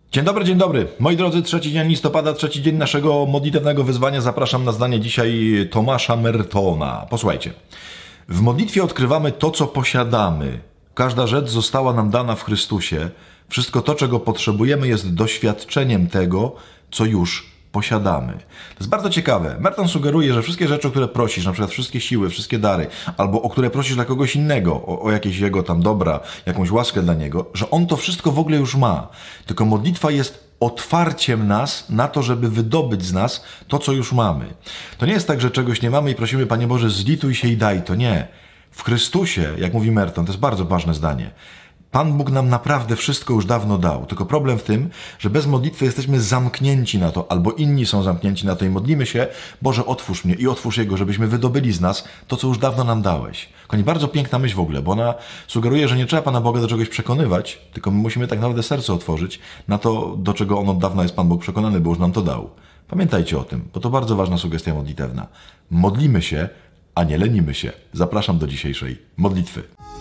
Dzień dobry, dzień dobry. Moi drodzy, trzeci dzień listopada, trzeci dzień naszego modlitewnego wyzwania. Zapraszam na zdanie dzisiaj Tomasza Mertona. Posłuchajcie. W modlitwie odkrywamy to, co posiadamy. Każda rzecz została nam dana w Chrystusie. Wszystko to, czego potrzebujemy, jest doświadczeniem tego, co już posiadamy. To jest bardzo ciekawe. Merton sugeruje, że wszystkie rzeczy, o które prosisz, na przykład wszystkie siły, wszystkie dary, albo o które prosisz dla kogoś innego, o jakieś jego tam dobra, jakąś łaskę dla niego, że on to wszystko w ogóle już ma. Tylko modlitwa jest otwarciem nas na to, żeby wydobyć z nas to, co już mamy. To nie jest tak, że czegoś nie mamy i prosimy, Panie Boże, zlituj się i daj to. Nie. W Chrystusie, jak mówi Merton, to jest bardzo ważne zdanie, Pan Bóg nam naprawdę wszystko już dawno dał. Tylko problem w tym, że bez modlitwy jesteśmy zamknięci na to, albo inni są zamknięci na to i modlimy się, Boże, otwórz mnie i otwórz Jego, żebyśmy wydobyli z nas to, co już dawno nam dałeś. Kochani, bardzo piękna myśl w ogóle, bo ona sugeruje, że nie trzeba Pana Boga do czegoś przekonywać, tylko my musimy tak naprawdę serce otworzyć na to, do czego on od dawna jest Pan Bóg przekonany, bo już nam to dał. Pamiętajcie o tym, bo to bardzo ważna sugestia modlitewna. Modlimy się, a nie lenimy się. Zapraszam do dzisiejszej modlitwy.